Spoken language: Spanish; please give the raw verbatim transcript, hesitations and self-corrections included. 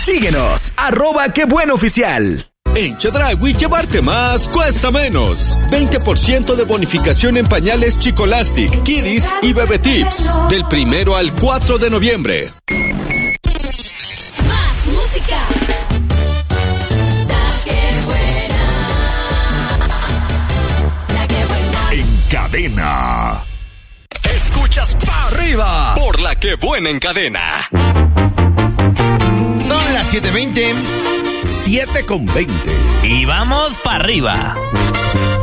Síguenos, arroba qué bueno oficial. En Chedraui, llevarte más cuesta menos. veinte por ciento de bonificación en pañales Chicolastic, Kiddies y Bebé Tips. Del primero al cuatro de noviembre. Más música. La que buena. La que buena. En cadena. Escuchas pa' arriba. Por la que buena en cadena. Son las siete veinte. siete con veinte. Y vamos para arriba.